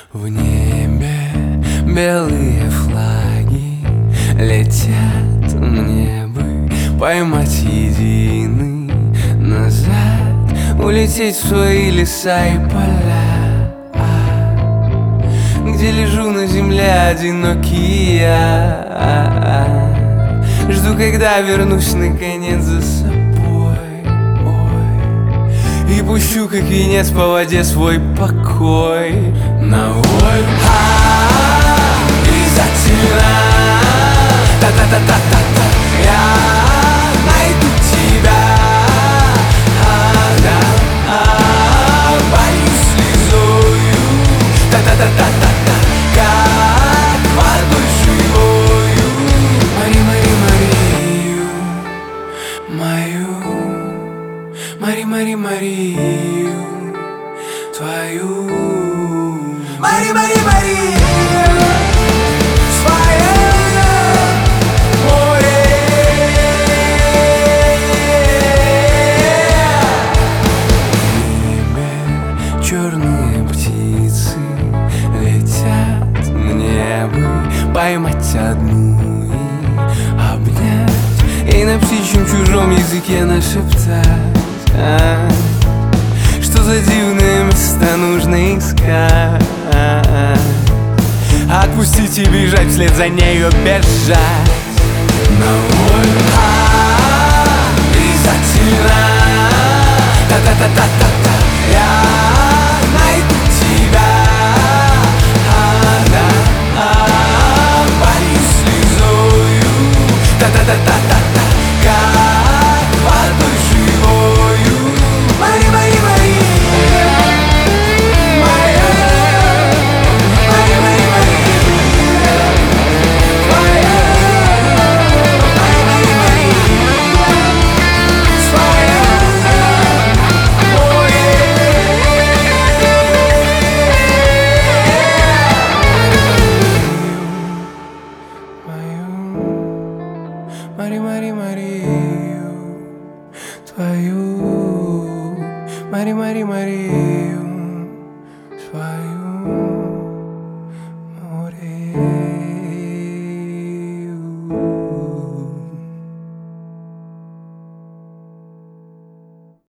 В небе белые флаги летят, мне бы поймать единый назад, улететь в свои леса и поля, где лежу на земле одинокий я. Жду, когда вернусь наконец за собой, ой, и пущу, как венец по воде, свой покой на волю. Обязательно, та-та-та-та-та-та, я найду тебя, боюсь слезою, та-та-та-та-та-та, как водой живою. Марию твою, Марию свое море. В небе черные птицы летят, мне бы поймать одну и обнять, и на птичьем чужом языке нашептать, что за дивные места нужно искать, отпустить и бежать, вслед за нею бежать на волю. Обязательно, та-та-та-та-та-та, я найду тебя, боюсь слезою, та-та-та-та-та-та, как водой живою. Марию твою, Марию.